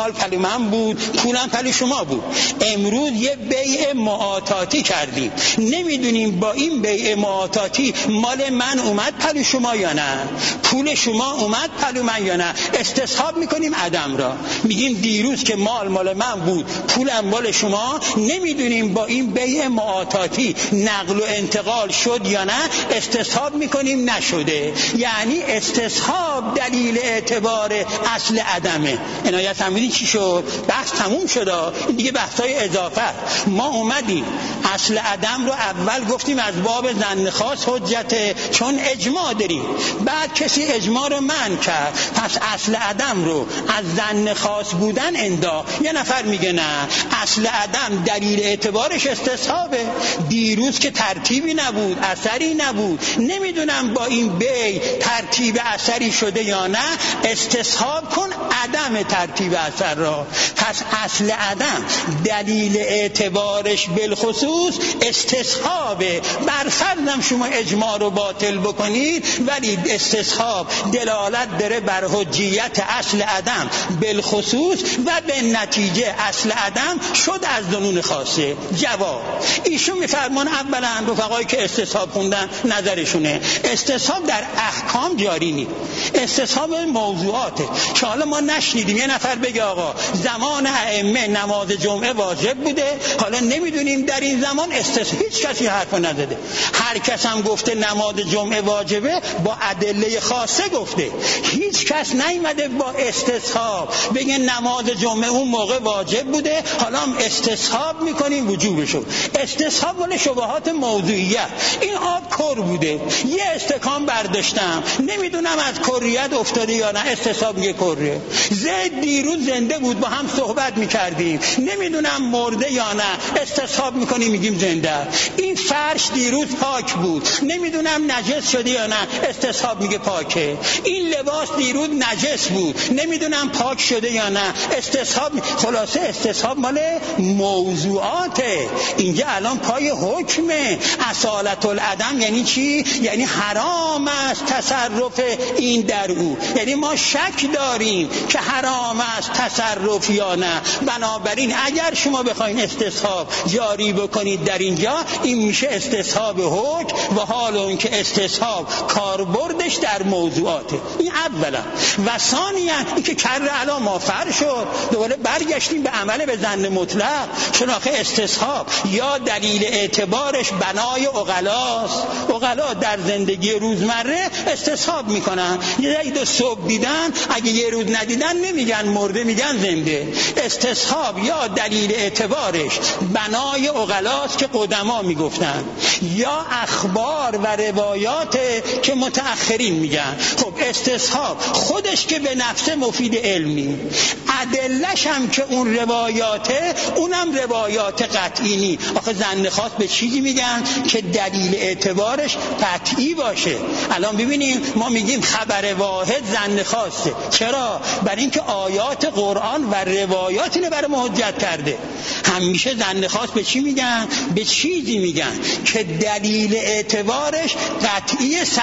مال پلو من بود، پولم پلو شما بود. امروز یه بیع معاطاتی کردیم، نمیدونیم با این بیع معاطاتی مال من اومد پلو شما یا نه، پول شما اومد پلو من یا نه. استصحاب میکنیم عدم را، میگیم دیروز که مال من بود، پولم مال شما، نمیدونیم با این بیع معاطاتی نقل و انتقال شد یا نه. استصحاب میکنیم نشده. یعنی استصحاب دلیل اعتبار اصل عدمه. عنایت فرمودین چی شد؟ بحث تموم شد. این دیگه بحثای اضافه. ما اومدیم اصل عدم رو اول گفتیم از باب ظن خاص حجته، چون اجماع داریم. بعد کسی اجماع رو منع کرد، پس اصل عدم رو از ظن خاص بودن اندا. یه نفر میگه نه، اصل عدم دلیل اعتبارش استصحابه. دیروز که ترتیبی نبود، اثری نبود، نمیدونم با این بی ترتیب اثری شده یا نه. استصحاب کن عدم ترتیب اثر را. پس اصل عدم دلیل اعتبارش بالخصوص استصحابه. برفرضم شما اجماع رو باطل بکنید، ولی استصحاب دلالت داره بر حجیت اصل عدم بالخصوص و به نتیجه اصل عدم شد از ظنون خاصه. جواب ایشون میفرمان اولا رفقایی که استصحاب خوندن نظرشونه، استصحاب در احکام جاری نیست، استصحاب موضوعاته. که حالا ما نشنیدیم یه نفر بگه آقا زمان ائمه نماز جمعه واجب بوده، حالا نمیدونیم در این زمان استصحاب. هیچ کسی حرف نزده. هر کس هم گفته نماز جمعه واجبه با ادله خاصه گفته. هیچ کس نیامده با استصحاب بگه نماز جمعه اون موقع واجب بوده، حالا هم استصحاب میکنیم وجوبشو. استصحاب ولی شبهات موضوعیه. این آب کر بوده، یه استکان برداشتم، نمیدونم از کریت افتاده یا نه، استصحاب میگه کره. زید دیروز زنده بود، با هم صحبت میکردیم، نمیدونم مرده یا نه، استصحاب میکنیم میگیم زنده. این فرش دیروز پاک بود، نمیدونم نجس شده یا نه، استصحاب میگه پاکه. این لباس دیروز نجس بود، نمیدونم پاک شده یا نه، استصحاب. خلاصه استصحاب مال موضوعاته. اینجا الان پای حکمه. اصالت العدم یعنی چی؟ یعنی حرام است تصرف این در او. یعنی ما شک داریم که حرام است تصرف یا نه. بنابراین اگر شما بخواید استصحاب جاری بکنید در اینجا، این میشه استصحاب حکم، و حال اون که استصحاب کاربردش در موضوعاته. این اولا. و ثانیا این که کر الان ما فر شد، دوباره برگشتیم به عمل به ظن مطلق. چون آخه استصحاب یا دلیل اعتبارش بنای عقلاست. عقلا در زندگی روزمره استصحاب میکنن. یه دو صبح دیدن، اگه یه روز ندیدن نمیگن مرده، میگن زنده. استصحاب یا دلیل اعتبارش بنای عقلاست که قدما میگفتن، یا اخبار و روایات که متأخرین میگن. خب استصحاب خودش که به نفسه مفید علمی، ادلش هم که اون روایاته، اونم روایات قطعی نی. آخه ظن خاص به چیزی میگن که دلیل اعتبارش قطعی باشه. الان ببینیم ما میگیم خبر واحد ظن خاصه. چرا؟ برای اینکه آیات قرآن و روایات اینو برای ما حجت کرده. همیشه ظن خاص به چی میگن؟ به چیزی میگن که دلیل اعتبارش قطعی 100%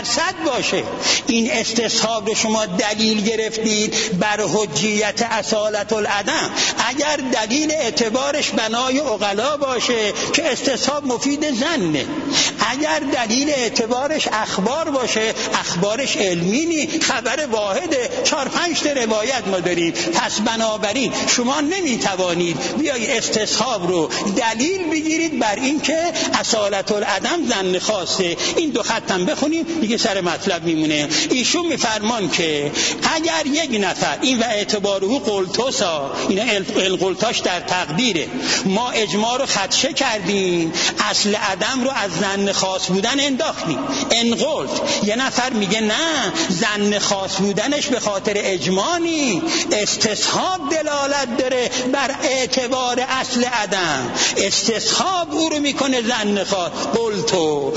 باشه. این استصحاب رو شما دلیل گرفتید بر حجیت اصالت العدم. اگر دلیل اعتبارش بنای عقلا باشه که استصحاب مفید ظنه. اگر دلیل اعتبارش اخبار باشه، اخبارش علمی نی، خبر واحده، 4-5 تا روایت ما داریم. پس بنابراین شما نمیتوانید بیای استصحاب رو دلیل بگیرید بر این که اصالت العدم ظن خاصه. این دو خطم بخونیم دیگه سر مطلب میمونه. ایشون میفرمان که اگر یک نفر، این و اعتباره قلتوسا، اینا القلتاش در تقدیره، ما اجماع رو خدشه کردیم، اصل عدم رو از ظن خاص بودن انداختیم. انقلت یه نفر میگه نه، ظن خاص بودنش به خاطر اجماع نی، استصحاب دلالت داره بر اعتبار اصل عدم. استصحاب او رو میکنه ظن خاص. قلتو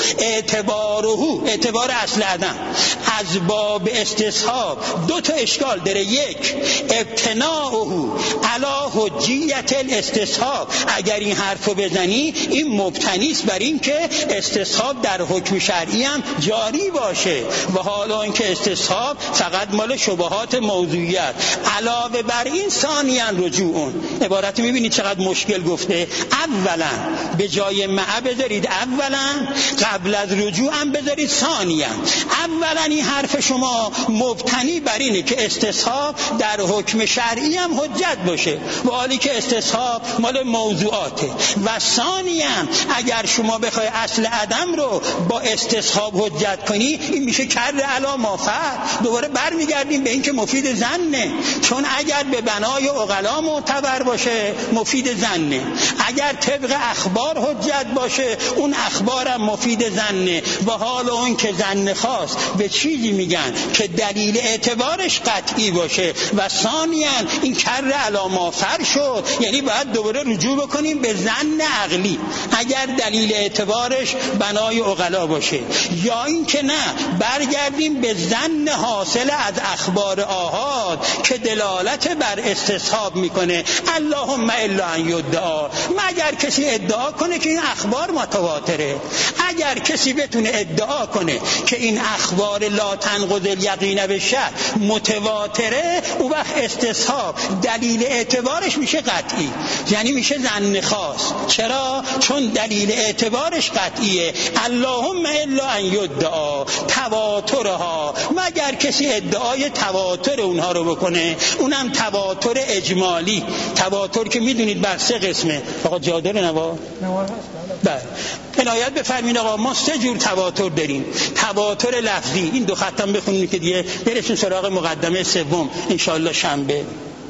اعتبار اصل عدم از باب استصحاب دو تا اشکال داره. یک، ابتناء بناؤه علی حجیت الاستصحاب. اگر این حرفو بزنی این مبتنی است بر این که استصحاب در حکم شرعی هم جاری باشه و حالا اینکه استصحاب فقط مال شبهات موضوعیت. علاوه بر این ثانیاً رجوعون، عبارت میبینید چقدر مشکل گفته. اولا به جای مع بذارید اولا، قبل از رجوع هم بذارید ثانیاً. اولا این حرف شما مبتنی بر اینه که استصحاب در حکم شرعی هم حجت باشه و حالی که استصحاب مال موضوعاته. و ثانیاً اگر شما بخوای اصل عدم رو با استصحاب حجت کنی این میشه کر علی ما فعل. دوباره برمیگردیم به این که مفید ظنه، چون اگر به بنای عقلا معتبر باشه مفید ظنه، اگر طبق اخبار حجت باشه اون اخبارم مفید ظنه و حالا اون که ظن خاص به چیزی میگن که دلیل اعتبارش قطعی باشه. و ثانیاً این کر علی ما فعل شد، یعنی باید دوباره رجوع بکنیم به ظن عقلی اگر دلیل اعتبارش بنای عقلا باشه، یا این که نه برگردیم به ظن حاصل از اخبار آحاد که دلالت بر استصحاب میکنه. اللهم الا ان یدعا، مگر کسی ادعا کنه که این اخبار متواتره. اگر کسی بتونه ادعا کنه که این اخبار لا تنقض الیقین بالشک متواتره، اون وقت استصحاب دلیل اعتبارش میشه قطعی، یعنی میشه ظن خاص. چرا؟ چون دلیل اعتبارش قطعیه. اللهم الا ان یدعا تواترها، مگر کسی ادعای تواتر اونها رو بکنه، اونم تواتر اجمالی. تواتر که میدونید بر سه قسمه. آقا جادر نوا بله عنایت بفرمایید. آقا ما سه جور تواتر داریم. تواتر لفظی، این دو خطم بخونید که دیگه برسیم سراغ مقدمه سوم ان شاءالله شنبه.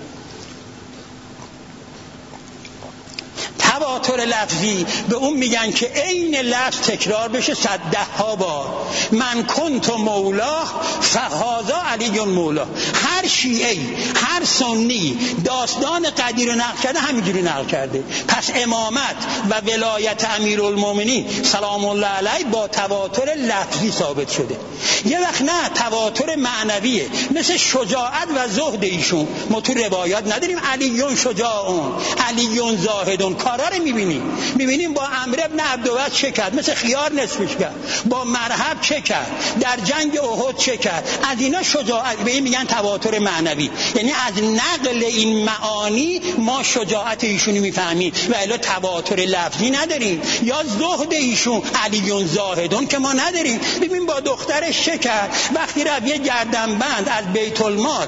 تواتر لفظی به اون میگن که عین لفظ تکرار بشه 100 بار. من کنت مولاه فهذا علی مولا. هر شیعی هر سنی داستان قدیر رو نقل کرده همینجوری نقل کرده. پس امامت و ولایت امیرالمومنین سلام الله علیه با تواتر لفظی ثابت شده. یه وقت نه تواتر معنویه، مثل شجاعت و زهد ایشون. ما تو روایات نداریم علیون شجاعون علیون زاهدون. کارا رو میبینیم با عمرو ابن عبدوس چه کرد، مثل خیار نصفش کرد. با مرحب چه کرد، در جنگ احد چه کرد. از اینا شجاعت به این میگن تواتر معنوی، یعنی از نقل این معانی ما شجاعت ایشونی میفهمیم و الا تواتر لفظی نداریم. یا زهد ایشون علیون زاهدون که ما نداریم. ببین با دخترش چه کرد، وقتی رفت یه گردنبند از بیت المال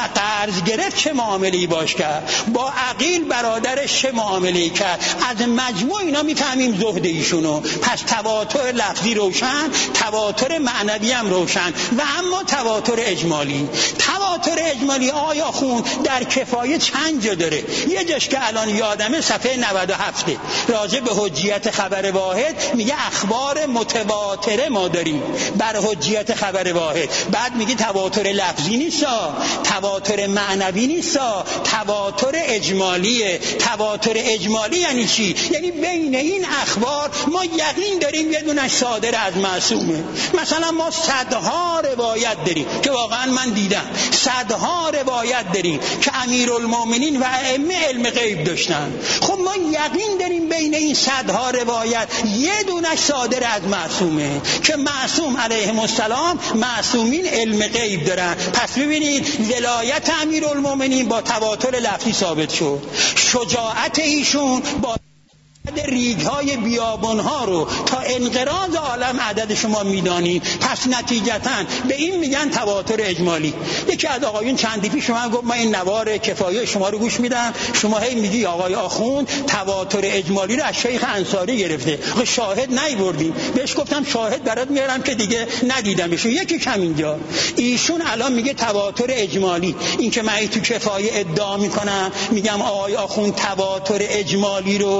قرض گرفت چه معامله‌ای باش کرد، با عقیل برادرش چه معامله‌ای کرد. از مجموع اینا میفهمیم زهد ایشونو. پس تواتر لفظی روشن، تواتر معنوی هم روشن. و اما تواتر اجمالی، تواتر اجمالی آیا خون در کفایه چند جا داره. یه جاش که الان یادمه صفحه 97 راجع به حجیت خبر واحد میگه اخبار متواتره ما داریم بر حجیت خبر واحد. بعد میگه تواتر لفظی نیستا، تواتر معنوی نیستا، تواتر اجمالیه. تواتر اجمالی یعنی چی؟ یعنی بین این اخبار ما یقین داریم یه دونش صادر از معصومه. مثلا ما صدها روایت داریم که واقعا من دیدم، صدها روایت داریم که امیرالمومنین و ائمه علم غیب داشتن. خب ما یقین داریم بین این صدها روایت یه دونش صادر از معصومه که معصوم علیهم السلام معصومین علم غیب دارن. پس ببینید ولایت امیرالمومنین با تواتر لفظی ثابت شد، شجاعت ایشون با ریگ‌های بیابان‌ها رو تا انقراض عالم عدد شما میدانید. پس نتیجتاً به این میگن تواتر اجمالی. یکی از آقایون چندی پیش شما گفت من این نوار کفایه شما رو گوش میدم، شما هی میگی آقای آخوند تواتر اجمالی رو از شیخ انصاری گرفته، شاهد نیاوردیم. بهش گفتم شاهد برات میارم که دیگه ندیدمش. یکی کم اینجا ایشون الان میگه تواتر اجمالی. این که من تو کفایه ادعا میکنم میگم آقای آخوند تواتر اجمالی رو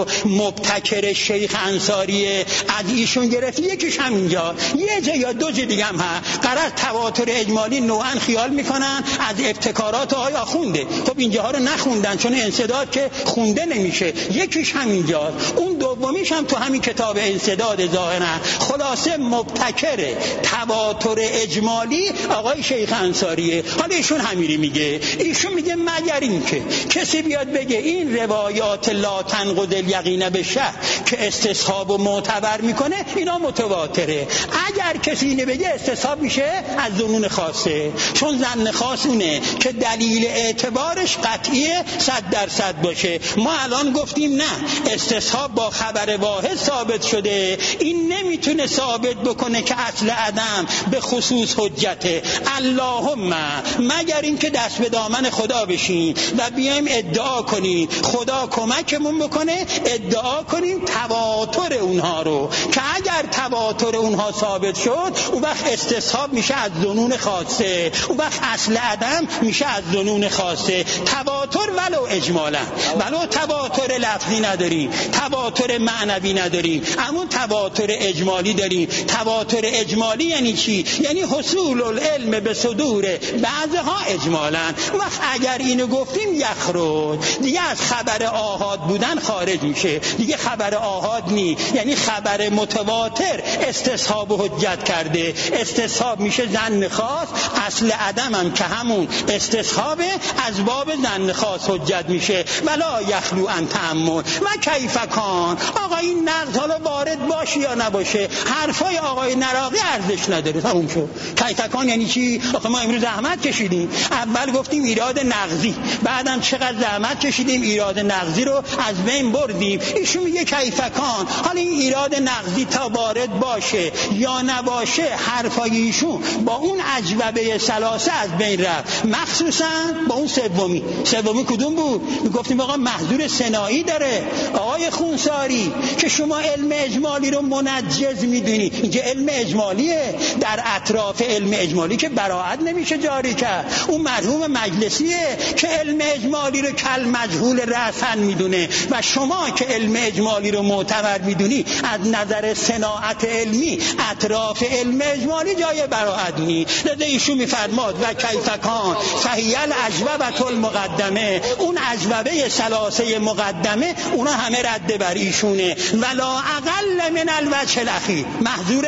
مبتکر شیخ انصاریه، از ایشون گرفتی، یکیش همینجا، یه جا یا دو جا دیگه هم هست. قرار تواتر اجمالی نوعا خیال میکنن از ابتکارات آقای آخونده. خب اینجاها رو نخوندن چون انسداد که خونده نمیشه. یکیش همینجا، اون دومیش هم تو همین کتاب انسداد ظاهرا. خلاصه مبتکر تواتر اجمالی آقای شیخ انصاریه. حالا ایشون همیری میگه، ایشون میگه مگر این که کسی بیاد بگه این روایات لا تنقض الیقین بالشک که استصحاب و معتبر میکنه اینا متواتره. اگر کسی اینو بگه استصحاب میشه از ظنون خاصه، چون ظن خاص اونه که دلیل اعتبارش قطعیه 100% باشه. ما الان گفتیم نه، استصحاب با خبر واحد ثابت شده، این نمیتونه ثابت بکنه که اصل عدم به خصوص حجته. اللهم مگر این که دست به دامن خدا بشین و بیایم ادعا کنیم خدا کمکمون بکنه، ادعا کنیم تواتر اونها رو، که اگر تواتر اونها ثابت شد اون وقت استصحاب میشه از ظنون خاصه، اون وقت اصل عدم میشه از ظنون خاصه. تواتر ولو اجمالا، ولو تواتر لفظی نداریم، تواتر معنوی نداریم، اما تواتر اجمالی داریم. تواتر اجمالی یعنی چی؟ یعنی حصول العلم به صدور بعضها اجمالا. وقت اگر اینو گفتیم یخرج، دیگه از خبر آحاد بودن خارج میشه، دیگه خبر آحاد نی، یعنی خبر متواتر استصحاب و حجت کرده. استصحاب میشه ظن خاص، اصل عدم هم که همون استصحابه از باب ظن خاص حجت میشه. ولا یخلو ان تأمل و کیف کان. آقا این نقض حالا وارد باشه یا نباشه، حرفای آقای نراقی ارزش نداره، تموم شد. کیف کان یعنی چی؟ آخه ما امروز زحمت کشیدیم، اول گفتیم ایراد نقضی، بعدم چقدر زحمت کشیدیم ایراد نقضی رو از بین بردیم. ایشون میگه کیف کان. حالا این ایراد نقضی تا وارد باشه یا نباشه، حرفای ایشون با اون اجوبه ثلاثه از بین رفت، مخصوصا با اون سومی کدوم بود؟ میگفتیم آقا محظور سنایی داره. آقای خونساری که شما علم اجمالی رو منجز میدونی، اینجا علم اجمالیه، در اطراف علم اجمالی که براعت نمیشه جاری کرد. اون مرحوم مجلسیه که علم اجمالی رو کل مجهول رأساً میدونه و شما که علم اجمالی رو معتبر میدونی از نظر صناعت علمی اطراف علم اجمالی جای براعت نی. لذا ایشون میفرماد و کیف کان فهی الاجوبة المقدمه، اون اجوبه ثلاثه مقدمه اونا همه رد بر ایشونه. ولا اقل من الوجه الاخیر، محظور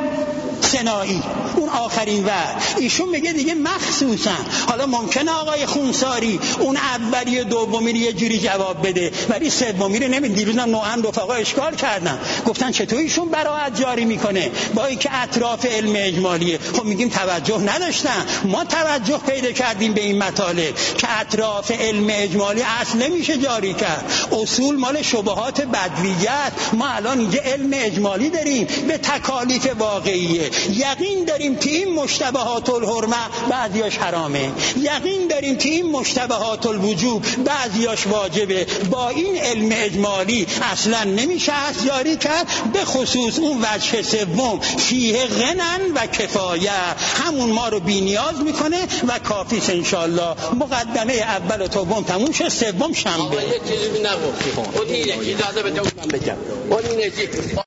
سنایی اون آخرین وجه. ایشون میگه دیگه مخصوصا. حالا ممکنه آقای خونساری اون اولی دومی رو یه جوری جواب بده ولی سومی رو نمیده. دیروزم نوعا رفقا اشکال کردن، گفتن چطور ایشون براعت جاری میکنه با اینکه اطراف علم اجمالیه. خب میگیم توجه نداشتن، ما توجه پیدا کردیم به این مطالب که اطراف علم اجمالی اصل نمیشه جاری کرد. اصول مال شبهات بدویت. ما الان اینجا علم اجمالی داریم به تکالیف واقعیه، یقین داریم که این مشتبهات الحرمه بعضیاش حرامه، یقین داریم که این مشتبهات الوجوب بعضیاش واجبه. با این علم اجمالی اصلا نمیشه اصل جاری کرد، به خصوص اون وجه سوم فیه غنن و کفایه، همون ما رو بی نیاز میکنه و کافیست. انشالله مقدمه اول و دوم تموم شد، سوم شنبه. آقا یه چیزی نگفتیم، اون یکی اجازه بده من بگم.